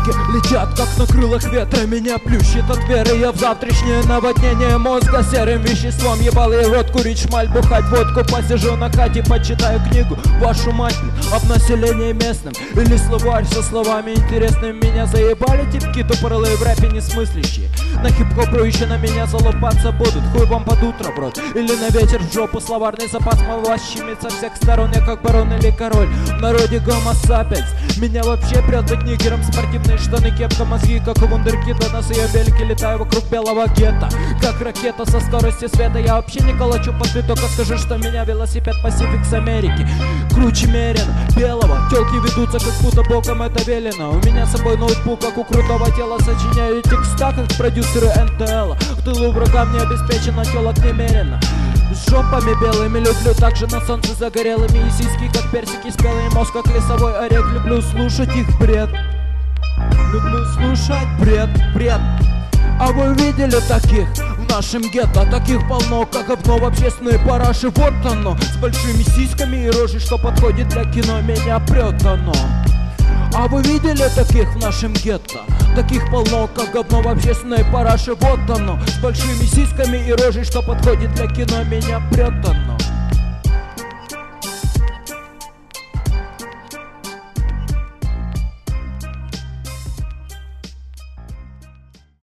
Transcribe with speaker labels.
Speaker 1: Мыслишки летят, как на крылах ветра. Меня плющит от веры я в завтрашнее наводнение мозга серым веществом. Ебал я в рот курить шмаль, бухать водку. Посижу на хате, почитаю книгу, вашу мать, блин, об населении местном. Или словарь со словами интересными. Меня заебали типки тупорылые в рэпе несмыслящие. На хип-хопу еще на меня залупаться будут. Хуй вам под утро, брод, или на ветер в жопу. Словарный запас мова щемит со всех сторон. Я как барон или король, в народе гомо сапиенс. Меня вообще прет быть нигером. Спортивные штаны, кепка, мозги, как у вундеркида. На своем велике летаю вокруг белого гетто, как ракета со скоростью света. Я вообще не калачу под ты, только скажи, что меня велосипед Pacific с Америки круче мерено белого. Тёлки ведутся, как будто боком это велено. У меня с собой ноутбук, как у крутого тела. Сочиняю текста, как продюсеры НТЛ. В тылу врагам не обеспечено, тёлок немерено. С жопами белыми люблю, также на солнце загорелыми. И сиськи, как персики спелые, мозг, как лесовой орех. Люблю слушать их бред. Люблю слушать бред. А вы видели таких в нашем гетто? Таких полно, как говно в общественной параше. Вот оно, с большими сиськами и рожей, что подходит для кино. Меня прет оно. А вы видели таких в нашем гетто? Таких полно, как говно в общественной параше. Вот оно, с большими сиськами и рожей, что подходит для кино. Меня прет оно.